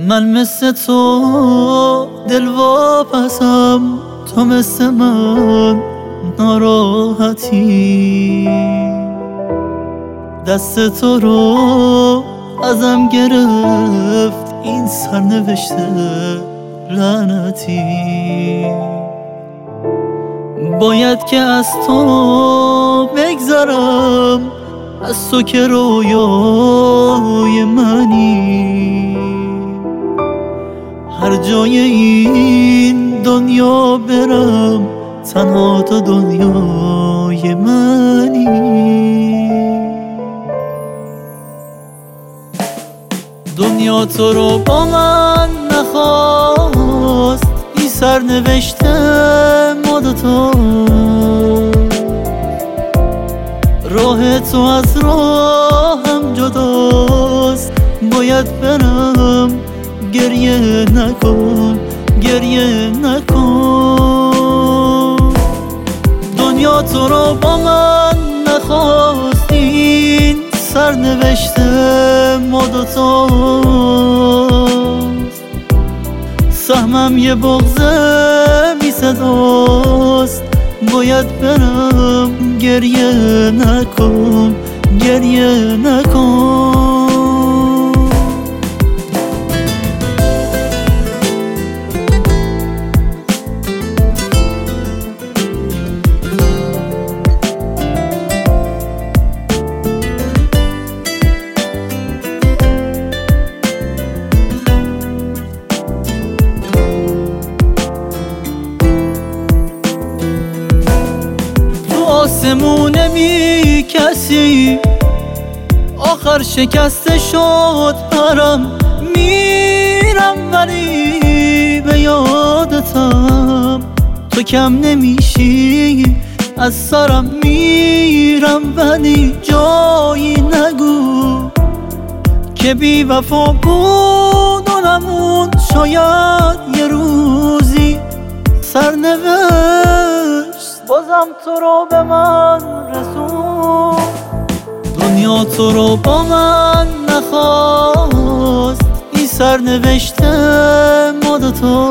من مثل تو دل واپسم، تو مثل من ناراحتی. دست تو رو ازم گرفت این سرنوشته لعنتی. باید که از تو بگذرم، از تو که رویای منی. هر جای این دنیا برم، تنها تو دنیای منی. دنیا تو رو با من نخواست، این سرنوشته ما دوتا. راه تو از راهم جداست، باید برم. گریه نکن، گریه نکن. دنیا تو رو با من نخواست، این سرنوشته ما دوتاست. سهمم یه بغضه بی صداست، باید برم. گریه نکن، گریه نکن. آسمونه بی کسی آخر شکسته شد پرم. میرم ولی به یادتم، تو کم نمیشی از سرم. میرم ولی جایی نگو که بی وفا بود و نموند. شاید یه روزی سرنوشت بازم تو رو به من رسون. دنیا تو رو با من نخواست، این سرنوشته ما دوتا.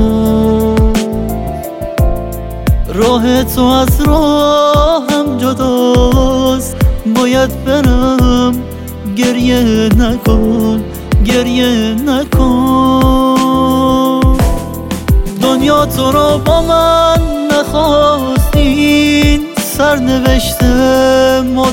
راه تو از راهم جداست، باید برم. گریه نکن، گریه نکن. دنیا تو رو با من نخواست، این سرنوشته ما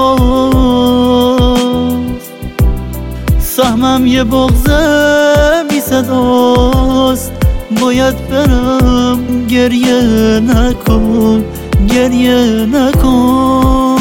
دوتاست. سهمم یه بغضه بی صداست، باید برم. گریه نکن، گریه نکن.